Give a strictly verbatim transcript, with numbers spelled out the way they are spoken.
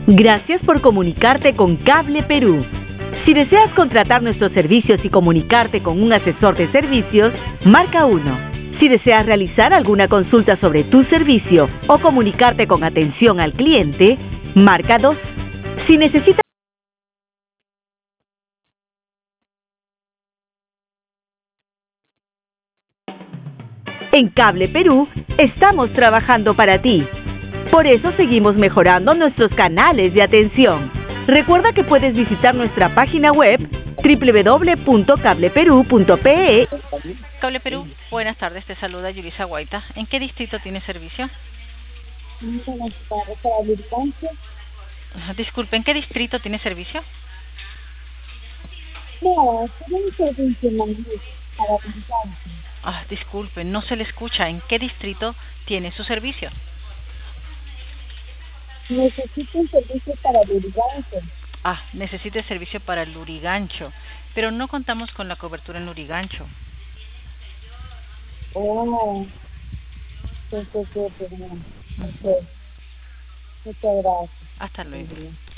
Gracias por comunicarte con Cable Perú. Si deseas contratar nuestros servicios y comunicarte con un asesor de servicios, marca uno. Si deseas realizar alguna consulta sobre tu servicio o comunicarte con atención al cliente, marca dos. Si necesitas En Cable Perú, estamos trabajando para ti. Por eso seguimos mejorando nuestros canales de atención. Recuerda que puedes visitar nuestra página web doble u doble u doble u punto cable perú punto pe e. Cable Perú, buenas tardes, te saluda Yulisa Guaita. ¿En qué distrito tiene servicio? Buenas tardes, para Lurigancho. Disculpe, ¿en qué distrito tiene servicio? No, tiene servicio en Mangluz, para Lurigancho. Ah, disculpe, no se le escucha. ¿En qué distrito tiene su servicio? Necesito un servicio para Lurigancho. Ah, necesita servicio para Lurigancho, pero no contamos con la cobertura en Lurigancho. Oh, pensé que, perdón. Ok. Muchas gracias. Hasta luego.